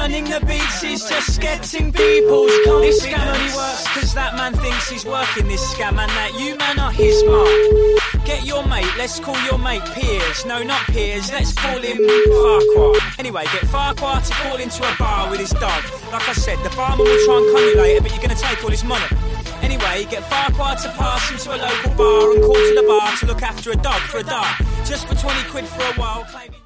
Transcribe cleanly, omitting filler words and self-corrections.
Running the beats is just getting people's confidence. This scam only works cause that man thinks he's working this scam, and that you man are his mark. Get your mate, let's call your mate Piers. No, not Piers, let's call him Farquhar. Anyway, get Farquhar to call into a bar with his dog. Like I said, the barman will try and con you later, but you're going to take all his money. Anyway, get Farquhar to pass into a local bar and call to the bar to look after a dog for a dog. Just for 20 quid for a while, claiming...